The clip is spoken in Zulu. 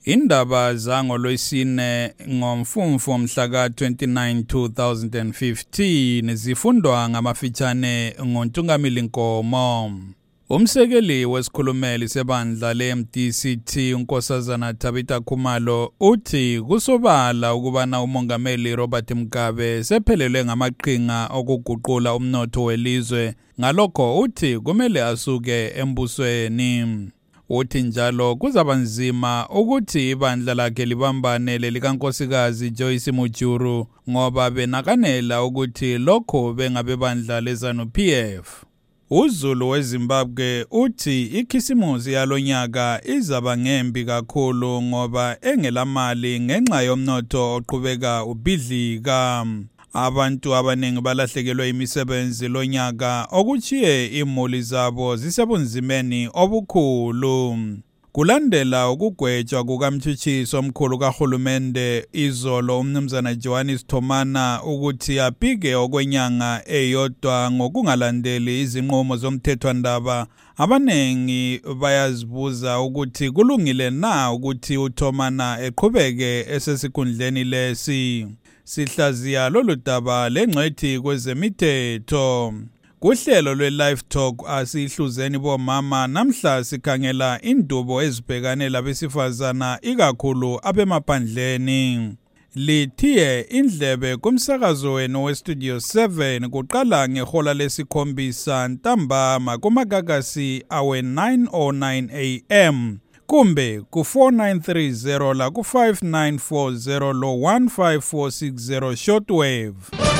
Indaba zangolwesine ngomfumfu mhla ka-29 2015 zifundwa ngamafitshane ngoNtungamili Nkomo. Umsekeli wesikhulumeli sebandla le-MDCT uNkosazana Tabitha Khumalo uthi kusobala ukubana umongameli Robert Mugabe sephelelwe ngamaqhinga okuguqula umnotho welizwe, ngalokho uthi kumele asuke embusweni. Uthi njalo kuzaba nzima ukuthi ibandla lakhe libambane lelikankosikazi Joyce Mujuru ngoba benakanela ukuthi lokho bengabebandla leZANU-PF. uZulu weZimbabwe uthi ikhisimusi yalonyaka izaba ngembi kakhulu ngoba engelamali ngenxa yomnotho oqhubeka ubhidlika. Abantu abaningi balahlekelwe imisebenzi lonyaka okuchiye imuli zabo zisebunzimeni obukhulu. Kulandela ukugwetshwa kukamtshutshisi omkhulu kahulumende izolo umnumzana Johannes Thomana ukuthi apike okwenyanga eyodwa ngokungalandeli izinqumo zomthethwandaba, abanengi bayazibuza ukuthi kulungile na ukuthi uThomana eqhubeke esesikhundleni lesi. Sihlaziya lolu daba lengcwethi kwezemithetho. Kuhlelo lwe-Live Talk asihluzeni bomama namhla sikhangela indubo ezibhekane labesifazana ikakhulu abemaphandleni. Lithiye indlebe kumsakazo wenu weStudio 7 kuqala ngehola lesikhombisa ntambama kumagagasi awe 9:09 AM. Kumbe ku4930 la ku5940 lo 15460 shortwave.